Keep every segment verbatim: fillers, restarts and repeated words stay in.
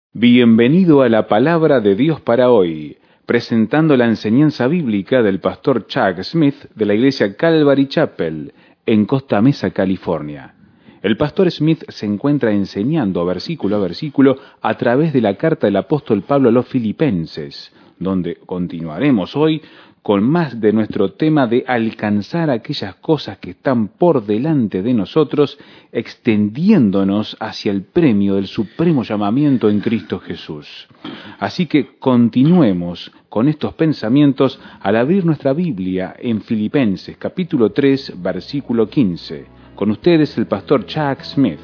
Bienvenido a la Palabra de Dios para hoy, presentando la enseñanza bíblica del pastor Chuck Smith de la iglesia Calvary Chapel, en Costa Mesa, California. El pastor Smith se encuentra enseñando versículo a versículo a través de la carta del apóstol Pablo a los Filipenses, donde continuaremos hoy con más de nuestro tema de alcanzar aquellas cosas que están por delante de nosotros, extendiéndonos hacia el premio del supremo llamamiento en Cristo Jesús. Así que continuemos con estos pensamientos al abrir nuestra Biblia en Filipenses capítulo tres, versículo quince. Con ustedes el pastor Chuck Smith.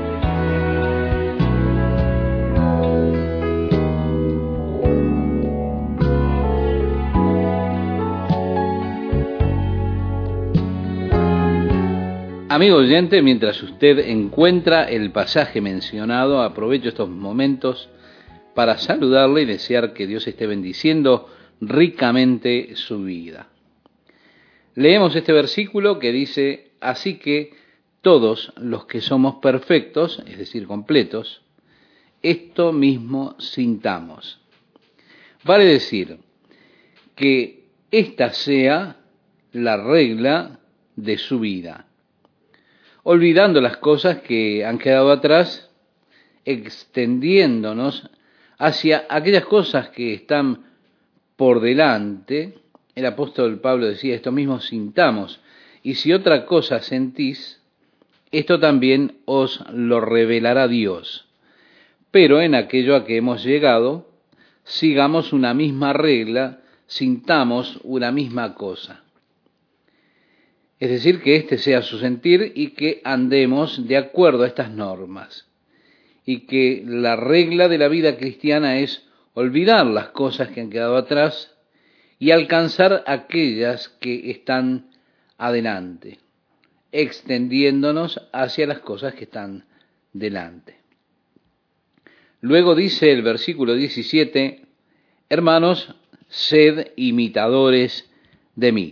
Amigo oyente, mientras usted encuentra el pasaje mencionado, aprovecho estos momentos para saludarle y desear que Dios esté bendiciendo ricamente su vida. Leemos este versículo que dice: así que todos los que somos perfectos, es decir, completos, esto mismo sintamos. Vale decir que esta sea la regla de su vida, olvidando las cosas que han quedado atrás, extendiéndonos hacia aquellas cosas que están por delante. El apóstol Pablo decía: esto mismo sintamos, y si otra cosa sentís, esto también os lo revelará Dios. Pero en aquello a que hemos llegado, sigamos una misma regla, sintamos una misma cosa. Es decir, que este sea su sentir y que andemos de acuerdo a estas normas. Y que la regla de la vida cristiana es olvidar las cosas que han quedado atrás y alcanzar aquellas que están adelante, extendiéndonos hacia las cosas que están delante. Luego dice el versículo diecisiete: hermanos, sed imitadores de mí.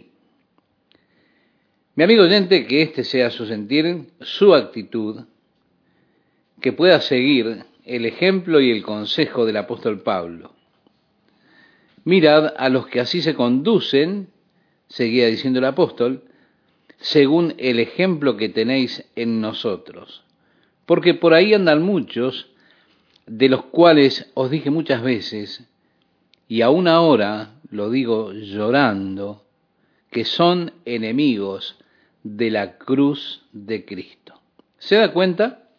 Mi amigo oyente, que este sea su sentir, su actitud, que pueda seguir el ejemplo y el consejo del apóstol Pablo. Mirad a los que así se conducen, seguía diciendo el apóstol, según el ejemplo que tenéis en nosotros. Porque por ahí andan muchos, de los cuales os dije muchas veces, y aún ahora lo digo llorando, que son enemigos de la cruz de Cristo. ¿Se da cuenta?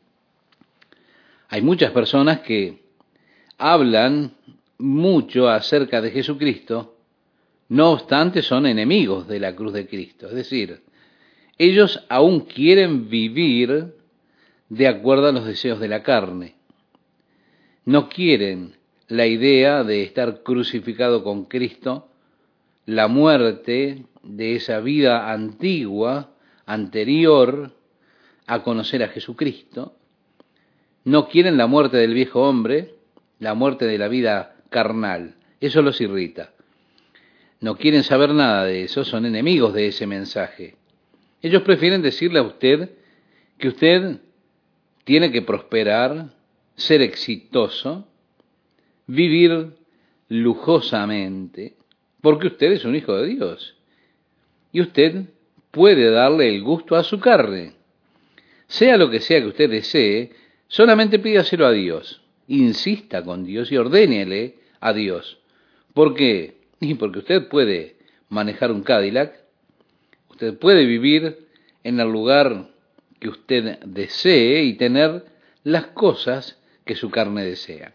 Hay muchas personas que hablan mucho acerca de Jesucristo, no obstante son enemigos de la cruz de Cristo. Es decir, ellos aún quieren vivir de acuerdo a los deseos de la carne. No quieren la idea de estar crucificado con Cristo, la muerte de esa vida antigua, anterior a conocer a Jesucristo. No quieren la muerte del viejo hombre, la muerte de la vida carnal. Eso los irrita. No quieren saber nada de eso, son enemigos de ese mensaje. Ellos prefieren decirle a usted que usted tiene que prosperar, ser exitoso, vivir lujosamente, porque usted es un hijo de Dios. Y usted puede darle el gusto a su carne. Sea lo que sea que usted desee, solamente pídaselo a Dios. Insista con Dios y ordénele a Dios. ¿Por qué? Y porque usted puede manejar un Cadillac, usted puede vivir en el lugar que usted desee y tener las cosas que su carne desea.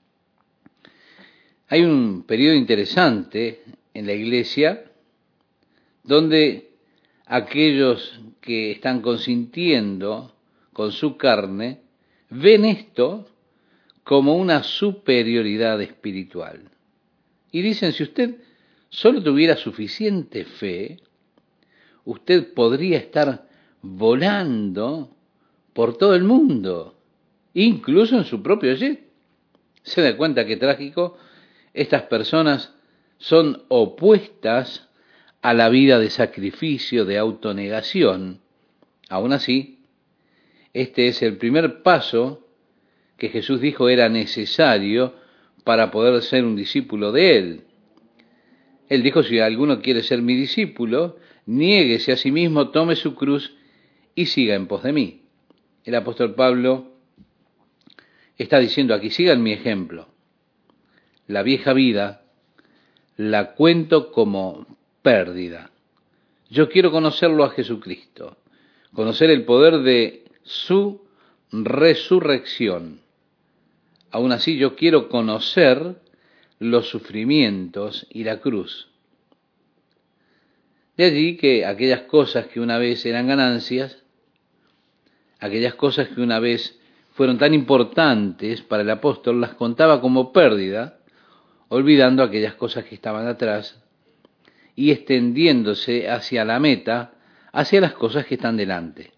Hay un periodo interesante en la iglesia donde aquellos que están consintiendo con su carne ven esto como una superioridad espiritual. Y dicen, si usted solo tuviera suficiente fe, usted podría estar volando por todo el mundo, incluso en su propio jet. ¿Se da cuenta qué trágico? Estas personas son opuestas a la vida de sacrificio, de autonegación. Aún así, este es el primer paso que Jesús dijo era necesario para poder ser un discípulo de Él. Él dijo, si alguno quiere ser mi discípulo, niéguese a sí mismo, tome su cruz y siga en pos de mí. El apóstol Pablo está diciendo aquí, sigan mi ejemplo. La vieja vida la cuento como pérdida. Yo quiero conocerlo a Jesucristo, conocer el poder de su resurrección. Aún así yo quiero conocer los sufrimientos y la cruz. De allí que aquellas cosas que una vez eran ganancias, aquellas cosas que una vez fueron tan importantes para el apóstol, las contaba como pérdida, olvidando aquellas cosas que estaban atrás y extendiéndose hacia la meta, hacia las cosas que están delante.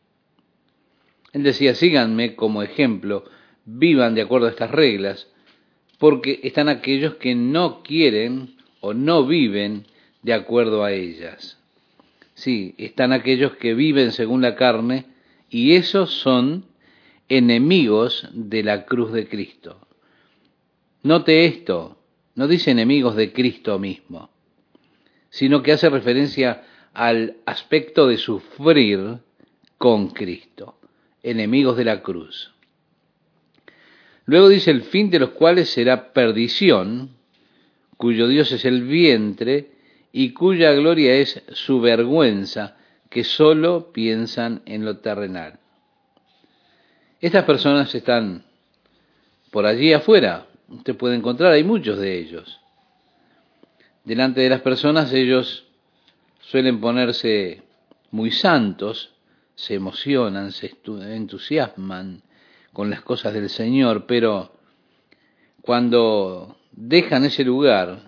Él decía, síganme como ejemplo, vivan de acuerdo a estas reglas, porque están aquellos que no quieren o no viven de acuerdo a ellas. Sí, están aquellos que viven según la carne, y esos son enemigos de la cruz de Cristo. Note esto, no dice enemigos de Cristo mismo, sino que hace referencia al aspecto de sufrir con Cristo, enemigos de la cruz. Luego dice, el fin de los cuales será perdición, cuyo Dios es el vientre, y cuya gloria es su vergüenza, que solo piensan en lo terrenal. Estas personas están por allí afuera, usted puede encontrar, hay muchos de ellos. Delante de las personas ellos suelen ponerse muy santos, se emocionan, se entusiasman con las cosas del Señor, pero cuando dejan ese lugar,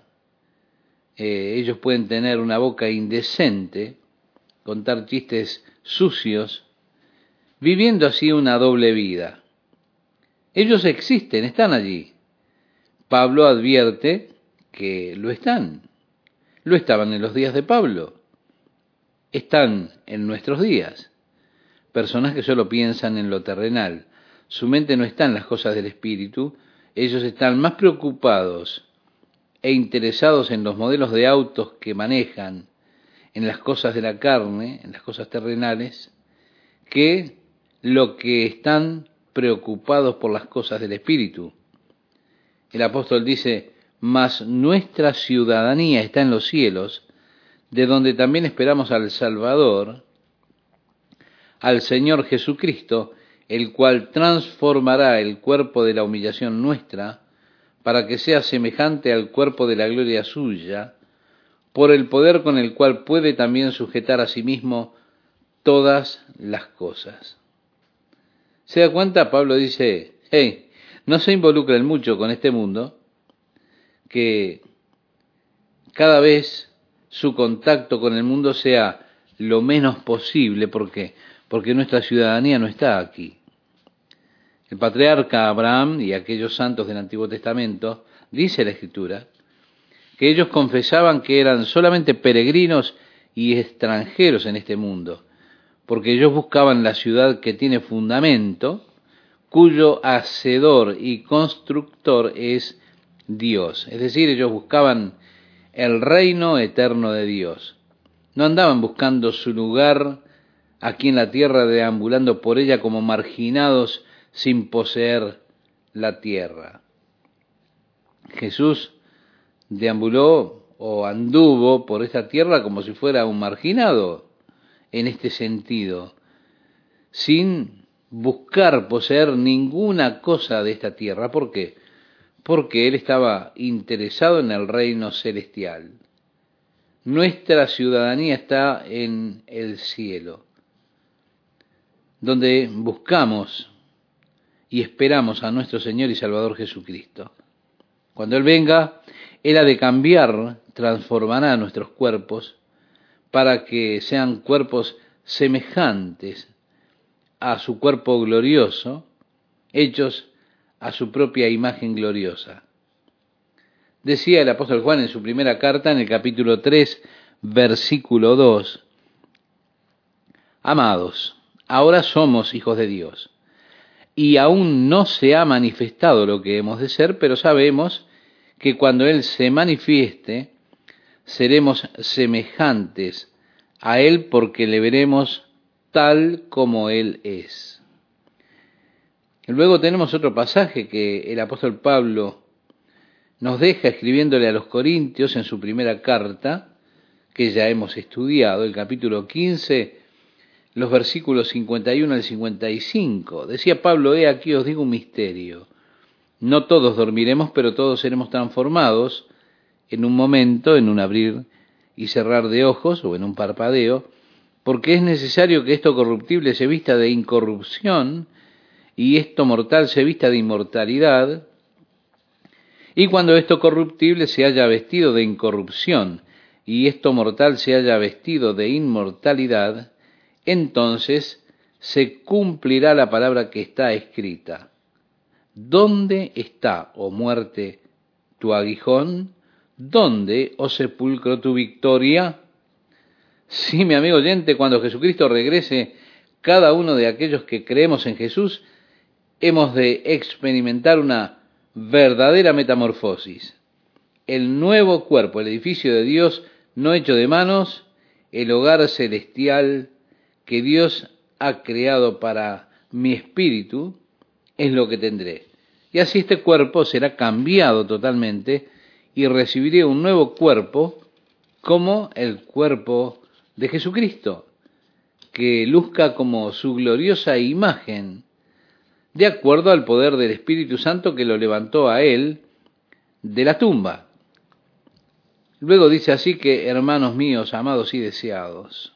eh, ellos pueden tener una boca indecente, contar chistes sucios, viviendo así una doble vida. Ellos existen, están allí. Pablo advierte que lo están. Lo estaban en los días de Pablo. Están en nuestros días. Personas que solo piensan en lo terrenal. Su mente no está en las cosas del espíritu. Ellos están más preocupados e interesados en los modelos de autos que manejan, en las cosas de la carne, en las cosas terrenales, que lo que están preocupados por las cosas del espíritu. El apóstol dice, mas nuestra ciudadanía está en los cielos, de donde también esperamos al Salvador, al Señor Jesucristo, el cual transformará el cuerpo de la humillación nuestra, para que sea semejante al cuerpo de la gloria suya, por el poder con el cual puede también sujetar a sí mismo todas las cosas. ¿Se da cuenta? Pablo dice, hey, no se involucren mucho con este mundo, que cada vez su contacto con el mundo sea lo menos posible, ¿por qué? Porque nuestra ciudadanía no está aquí. El patriarca Abraham y aquellos santos del Antiguo Testamento, dice la Escritura, que ellos confesaban que eran solamente peregrinos y extranjeros en este mundo, porque ellos buscaban la ciudad que tiene fundamento, cuyo hacedor y constructor es Dios. Es decir, ellos buscaban el reino eterno de Dios. No andaban buscando su lugar aquí en la tierra, deambulando por ella como marginados sin poseer la tierra. Jesús deambuló o anduvo por esta tierra como si fuera un marginado en este sentido, sin buscar poseer ninguna cosa de esta tierra. ¿Por qué? Porque él estaba interesado en el reino celestial. Nuestra ciudadanía está en el cielo, donde buscamos y esperamos a nuestro Señor y Salvador Jesucristo. Cuando Él venga, Él ha de cambiar, transformará nuestros cuerpos para que sean cuerpos semejantes a su cuerpo glorioso, hechos a su propia imagen gloriosa. Decía el apóstol Juan en su primera carta, en el capítulo tres, versículo dos, amados, ahora somos hijos de Dios, y aún no se ha manifestado lo que hemos de ser, pero sabemos que cuando Él se manifieste, seremos semejantes a Él porque le veremos tal como Él es. Luego tenemos otro pasaje que el apóstol Pablo nos deja escribiéndole a los Corintios en su primera carta, que ya hemos estudiado, el capítulo quince, los versículos cincuenta y uno al cincuenta y cinco. Decía Pablo: he aquí os digo un misterio. No todos dormiremos, pero todos seremos transformados en un momento, en un abrir y cerrar de ojos o en un parpadeo, porque es necesario que esto corruptible se vista de incorrupción y esto mortal se vista de inmortalidad, y cuando esto corruptible se haya vestido de incorrupción y esto mortal se haya vestido de inmortalidad, entonces se cumplirá la palabra que está escrita: ¿dónde está, oh muerte, tu aguijón? ¿Dónde, oh sepulcro, tu victoria? Sí, mi amigo oyente, cuando Jesucristo regrese, cada uno de aquellos que creemos en Jesús hemos de experimentar una verdadera metamorfosis. El nuevo cuerpo, el edificio de Dios no hecho de manos, el hogar celestial que Dios ha creado para mi espíritu, es lo que tendré. Y así este cuerpo será cambiado totalmente y recibiré un nuevo cuerpo como el cuerpo de Jesucristo, que luzca como su gloriosa imagen, de acuerdo al poder del Espíritu Santo que lo levantó a él de la tumba. Luego dice así que: hermanos míos, amados y deseados.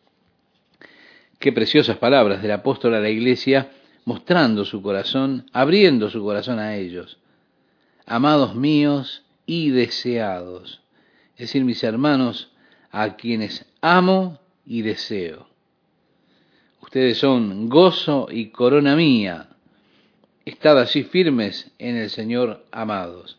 Qué preciosas palabras del apóstol a la iglesia, mostrando su corazón, abriendo su corazón a ellos. Amados míos y deseados. Es decir, mis hermanos, a quienes amo y deseo. Ustedes son gozo y corona mía. Estad así firmes en el Señor, amados.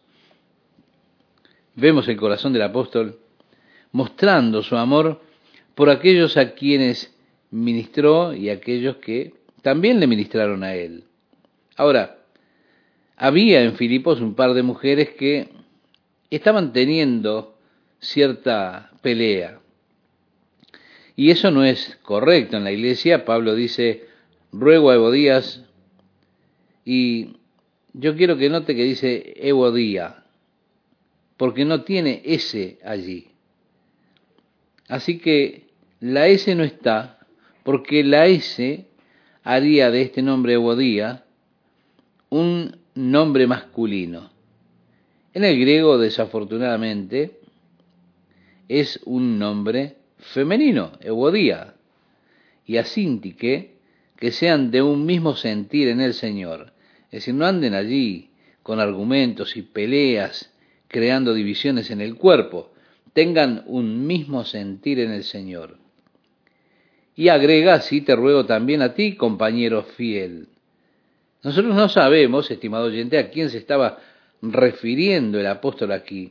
Vemos el corazón del apóstol mostrando su amor por aquellos a quienes ministró y aquellos que también le ministraron a él. Ahora, había en Filipos un par de mujeres que estaban teniendo cierta pelea. Y eso no es correcto en la iglesia. Pablo dice: ruego a Evodías, y yo quiero que note que dice Evodía, porque no tiene S allí. Así que la S no está, porque la S haría de este nombre Evodía un nombre masculino. En el griego, desafortunadamente, es un nombre femenino, Evodía, y asíntique, que sean de un mismo sentir en el Señor. Es decir, no anden allí con argumentos y peleas, creando divisiones en el cuerpo. Tengan un mismo sentir en el Señor. Y agrega: así te ruego también a ti, compañero fiel. Nosotros no sabemos, estimado oyente, a quién se estaba refiriendo el apóstol aquí.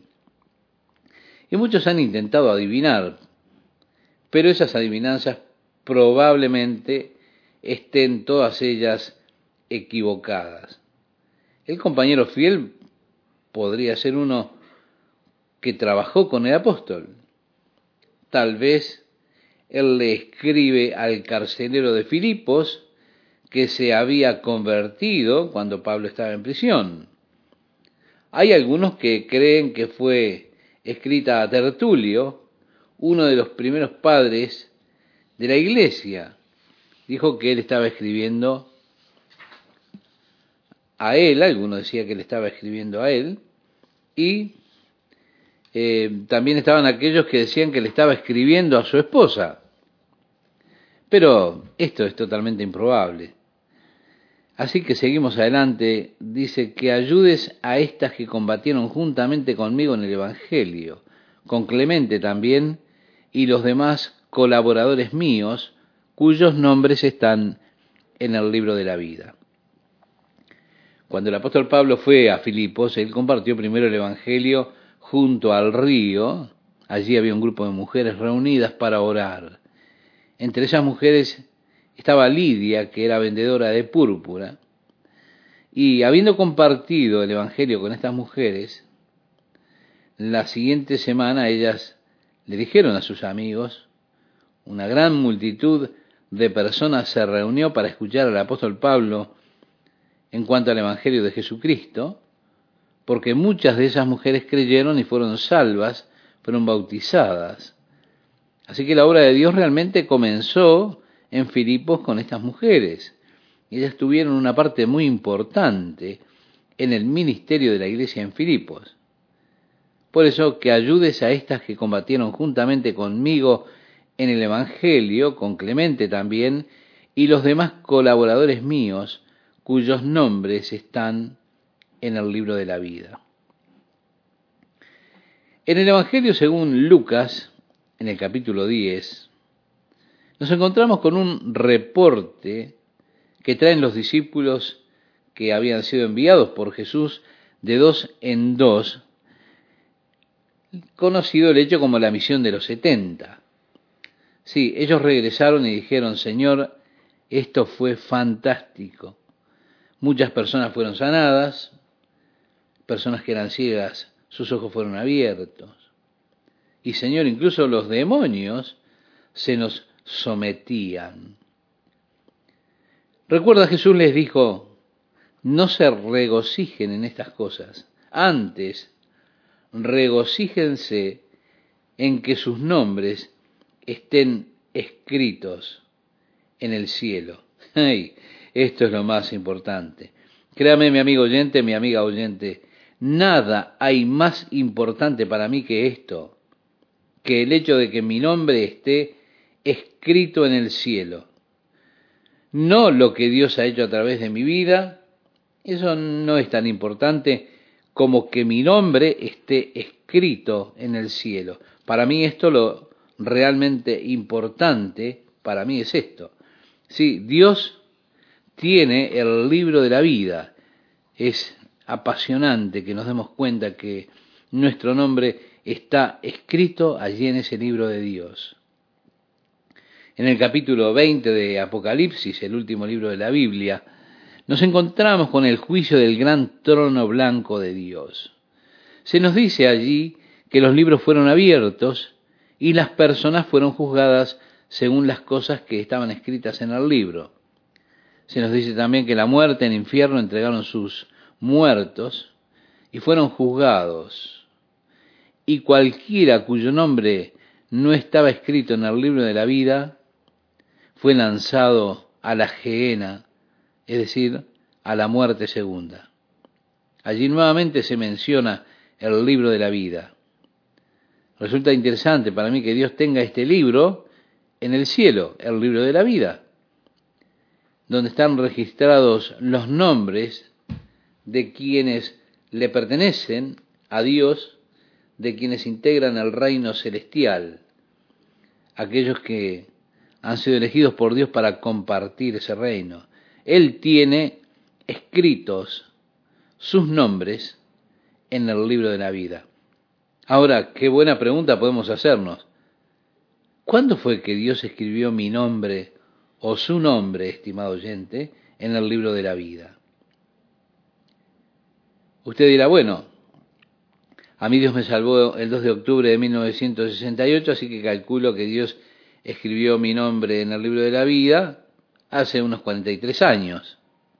Y muchos han intentado adivinar, pero esas adivinanzas probablemente estén todas ellas equivocadas. El compañero fiel podría ser uno que trabajó con el apóstol. Tal vez él le escribe al carcelero de Filipos, que se había convertido cuando Pablo estaba en prisión. Hay algunos que creen que fue escrita a Tertulio, uno de los primeros padres de la iglesia. Dijo que él estaba escribiendo a él, algunos decían que le estaba escribiendo a él, y eh, también estaban aquellos que decían que le estaba escribiendo a su esposa. Pero esto es totalmente improbable. Así que seguimos adelante. Dice: que ayudes a estas que combatieron juntamente conmigo en el Evangelio, con Clemente también, y los demás colaboradores míos, cuyos nombres están en el libro de la vida. Cuando el apóstol Pablo fue a Filipos, él compartió primero el Evangelio junto al río. Allí había un grupo de mujeres reunidas para orar. Entre esas mujeres estaba Lidia, que era vendedora de púrpura, Y habiendo compartido el Evangelio con estas mujeres, la siguiente semana ellas le dijeron a sus amigos, una gran multitud de personas se reunió para escuchar al apóstol Pablo en cuanto al Evangelio de Jesucristo, porque muchas de esas mujeres creyeron y fueron salvas, fueron bautizadas. Así que la obra de Dios realmente comenzó en Filipos con estas mujeres. Ellas tuvieron una parte muy importante en el ministerio de la iglesia en Filipos. Por eso que ayudes a estas que combatieron juntamente conmigo en el Evangelio, con Clemente también, y los demás colaboradores míos, cuyos nombres están en el libro de la vida. En el Evangelio según Lucas, en el capítulo diez, nos encontramos con un reporte que traen los discípulos que habían sido enviados por Jesús de dos en dos, conocido el hecho como la misión de los setenta. Sí, ellos regresaron y dijeron, Señor, esto fue fantástico. Muchas personas fueron sanadas, personas que eran ciegas, sus ojos fueron abiertos. Y Señor, incluso los demonios se nos sometían. Recuerda, Jesús les dijo, no se regocijen en estas cosas, antes regocíjense en que sus nombres estén escritos en el cielo. Ay, esto es lo más importante. Créame, mi amigo oyente, mi amiga oyente, nada hay más importante para mí que esto, que el hecho de que mi nombre esté escrito en el cielo. No lo que Dios ha hecho a través de mi vida, eso no es tan importante como que mi nombre esté escrito en el cielo. Para mí esto lo realmente importante, para mí es esto. Sí, Dios tiene el libro de la vida. Es apasionante que nos demos cuenta que nuestro nombre está escrito allí en ese libro de Dios. En el capítulo veinte de Apocalipsis, el último libro de la Biblia, nos encontramos con el juicio del gran trono blanco de Dios. Se nos dice allí que los libros fueron abiertos y las personas fueron juzgadas según las cosas que estaban escritas en el libro. Se nos dice también que la muerte en el infierno entregaron sus muertos y fueron juzgados. Y cualquiera cuyo nombre no estaba escrito en el libro de la vida fue lanzado a la gehenna, es decir, a la muerte segunda. Allí nuevamente se menciona el libro de la vida. Resulta interesante para mí que Dios tenga este libro en el cielo, el libro de la vida, donde están registrados los nombres de quienes le pertenecen a Dios, de quienes integran el reino celestial, aquellos que han sido elegidos por Dios para compartir ese reino. Él tiene escritos sus nombres en el libro de la vida. Ahora, qué buena pregunta podemos hacernos. ¿Cuándo fue que Dios escribió mi nombre o su nombre, estimado oyente, en el libro de la vida? Usted dirá, bueno, a mí Dios me salvó el dos de octubre de mil novecientos sesenta y ocho, así que calculo que Dios escribió mi nombre en el libro de la vida hace unos cuarenta y tres años.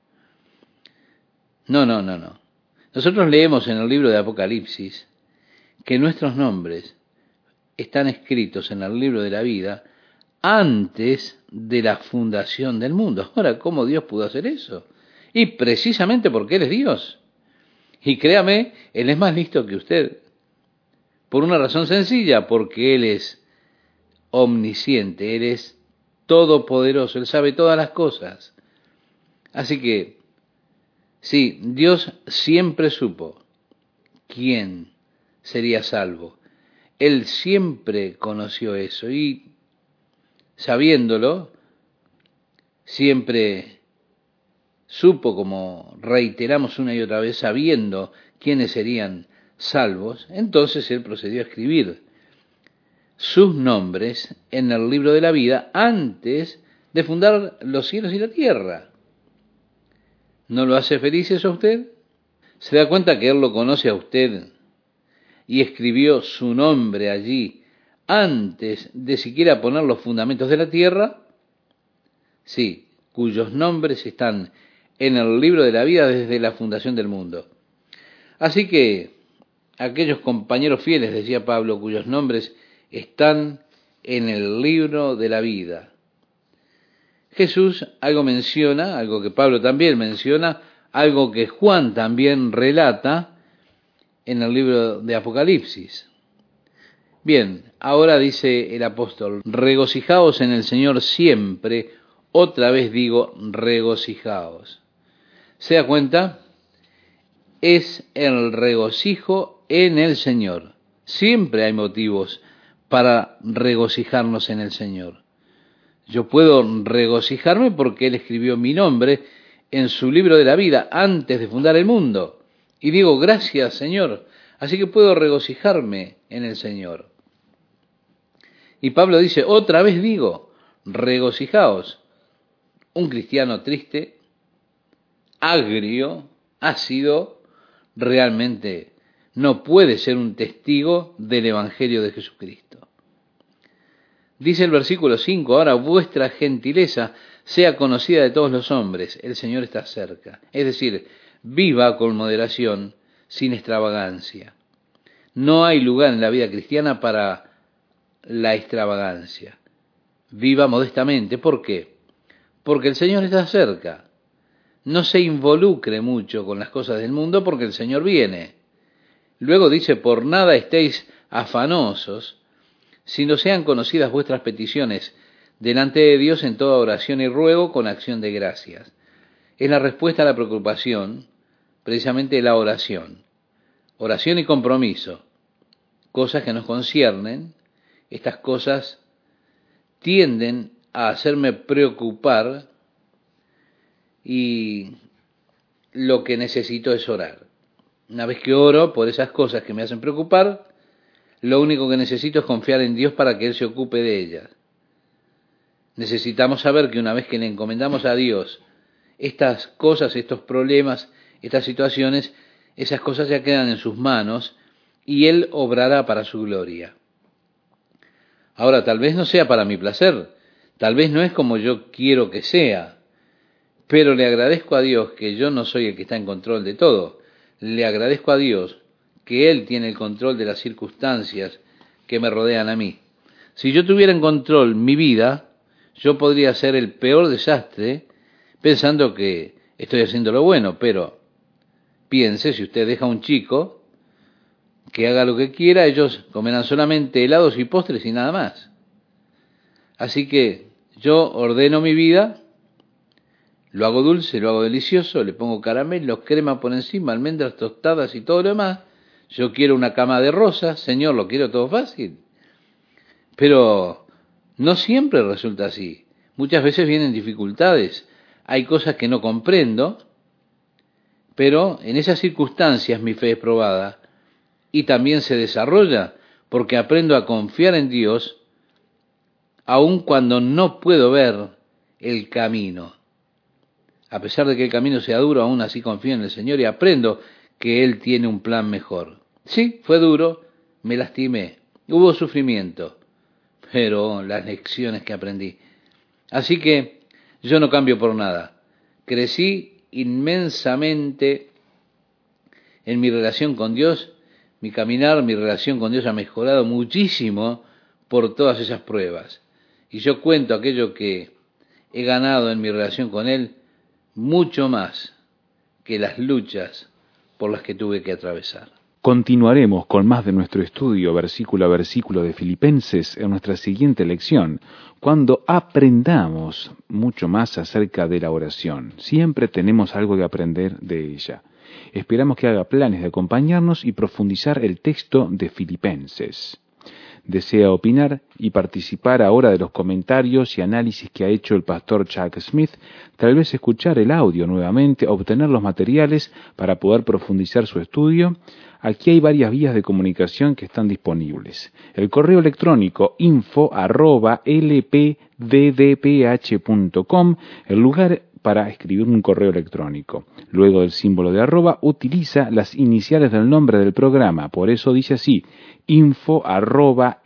No, no, no, no. Nosotros leemos en el libro de Apocalipsis que nuestros nombres están escritos en el libro de la vida antes de la fundación del mundo. Ahora, ¿cómo Dios pudo hacer eso? Y precisamente porque Él es Dios. Y créame, Él es más listo que usted. Por una razón sencilla, porque Él es omnisciente, Él es todopoderoso, Él sabe todas las cosas. Así que, sí, Dios siempre supo quién sería salvo. Él siempre conoció eso y, sabiéndolo, siempre supo, como reiteramos una y otra vez, sabiendo quiénes serían salvos, entonces Él procedió a escribir sus nombres en el libro de la vida antes de fundar los cielos y la tierra. ¿No lo hace felices a usted? ¿Se da cuenta que Él lo conoce a usted y escribió su nombre allí antes de siquiera poner los fundamentos de la tierra? Sí, cuyos nombres están en el libro de la vida desde la fundación del mundo. Así que aquellos compañeros fieles, decía Pablo, cuyos nombres están en el libro de la vida. Jesús algo menciona, algo que Pablo también menciona, algo que Juan también relata en el libro de Apocalipsis. Bien, ahora dice el apóstol, regocijaos en el Señor siempre, otra vez digo, regocijaos. ¿Se da cuenta? Es el regocijo en el Señor. Siempre hay motivos para regocijarnos en el Señor. Yo puedo regocijarme porque Él escribió mi nombre en su libro de la vida antes de fundar el mundo. Y digo, gracias, Señor. Así que puedo regocijarme en el Señor. Y Pablo dice, otra vez digo, regocijaos. Un cristiano triste, agrio, ácido, realmente no puede ser un testigo del Evangelio de Jesucristo. Dice el versículo cinco, ahora vuestra gentileza sea conocida de todos los hombres, el Señor está cerca. Es decir, viva con moderación, sin extravagancia. No hay lugar en la vida cristiana para la extravagancia. Viva modestamente. ¿Por qué? Porque el Señor está cerca. No se involucre mucho con las cosas del mundo porque el Señor viene. Luego dice, por nada estéis afanosos, sino sean conocidas vuestras peticiones delante de Dios en toda oración y ruego con acción de gracias. Es la respuesta a la preocupación, precisamente la oración. Oración y compromiso, cosas que nos conciernen. Estas cosas tienden a hacerme preocupar y lo que necesito es orar. Una vez que oro por esas cosas que me hacen preocupar, lo único que necesito es confiar en Dios para que Él se ocupe de ellas. Necesitamos saber que una vez que le encomendamos a Dios estas cosas, estos problemas, estas situaciones, esas cosas ya quedan en sus manos y Él obrará para su gloria. Ahora, tal vez no sea para mi placer, tal vez no es como yo quiero que sea, pero le agradezco a Dios que yo no soy el que está en control de todo. Le agradezco a Dios que Él tiene el control de las circunstancias que me rodean a mí. Si yo tuviera en control mi vida, yo podría ser el peor desastre pensando que estoy haciendo lo bueno, pero piense, si usted deja a un chico que haga lo que quiera, ellos comerán solamente helados y postres y nada más. Así que yo ordeno mi vida, lo hago dulce, lo hago delicioso, le pongo caramelos, crema por encima, almendras tostadas y todo lo demás. Yo quiero una cama de rosas, Señor, lo quiero todo fácil. Pero no siempre resulta así. Muchas veces vienen dificultades, hay cosas que no comprendo, pero en esas circunstancias mi fe es probada y también se desarrolla porque aprendo a confiar en Dios aun cuando no puedo ver el camino. A pesar de que el camino sea duro, aún así confío en el Señor y aprendo que Él tiene un plan mejor. Sí, fue duro, me lastimé, hubo sufrimiento, pero las lecciones que aprendí. Así que yo no cambio por nada. Crecí inmensamente en mi relación con Dios, mi caminar, mi relación con Dios ha mejorado muchísimo por todas esas pruebas. Y yo cuento aquello que he ganado en mi relación con Él mucho más que las luchas por las que tuve que atravesar. Continuaremos con más de nuestro estudio versículo a versículo de Filipenses en nuestra siguiente lección, cuando aprendamos mucho más acerca de la oración. Siempre tenemos algo que aprender de ella. Esperamos que haga planes de acompañarnos y profundizar el texto de Filipenses. Desea opinar y participar ahora de los comentarios y análisis que ha hecho el pastor Chuck Smith, tal vez escuchar el audio nuevamente, obtener los materiales para poder profundizar su estudio. Aquí hay varias vías de comunicación que están disponibles. El correo electrónico info arroba l p d d p h punto com, el lugar para escribir un correo electrónico. Luego del símbolo de arroba utiliza las iniciales del nombre del programa, por eso dice así, info arroba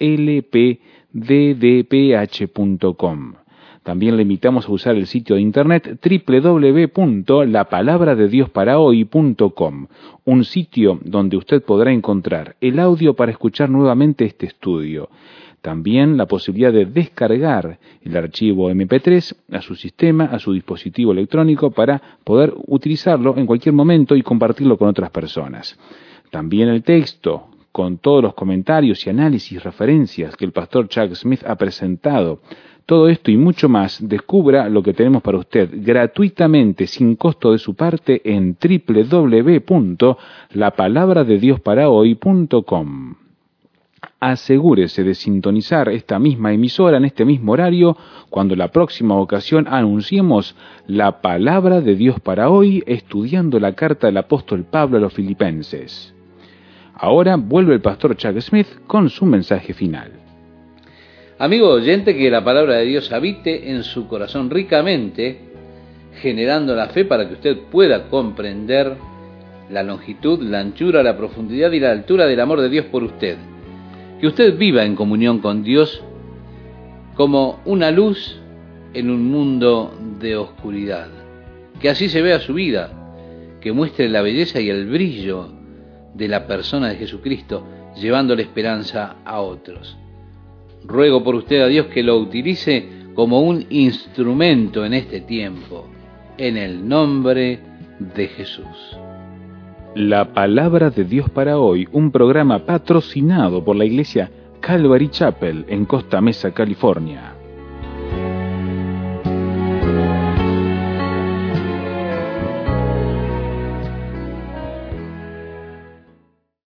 lpddph punto com. También le invitamos a usar el sitio de internet doble u doble u doble u punto la palabra de dios para hoy punto com, un sitio donde usted podrá encontrar el audio para escuchar nuevamente este estudio. También la posibilidad de descargar el archivo eme pe tres a su sistema, a su dispositivo electrónico, para poder utilizarlo en cualquier momento y compartirlo con otras personas. También el texto, con todos los comentarios y análisis y referencias que el pastor Chuck Smith ha presentado. Todo esto y mucho más, descubra lo que tenemos para usted gratuitamente, sin costo de su parte, en doble u doble u doble u punto la palabra de dios para hoy punto com. Asegúrese de sintonizar esta misma emisora en este mismo horario cuando la próxima ocasión anunciemos la palabra de Dios para hoy, estudiando la carta del apóstol Pablo a los Filipenses. Ahora vuelve el pastor Chuck Smith con su mensaje final. Amigo oyente, que la palabra de Dios habite en su corazón ricamente, generando la fe para que usted pueda comprender la longitud, la anchura, la profundidad y la altura del amor de Dios por usted. Que usted viva en comunión con Dios como una luz en un mundo de oscuridad. Que así se vea su vida, que muestre la belleza y el brillo de la persona de Jesucristo, llevándole esperanza a otros. Ruego por usted a Dios que lo utilice como un instrumento en este tiempo, en el nombre de Jesús. La palabra de Dios para hoy, un programa patrocinado por la iglesia Calvary Chapel en Costa Mesa, California.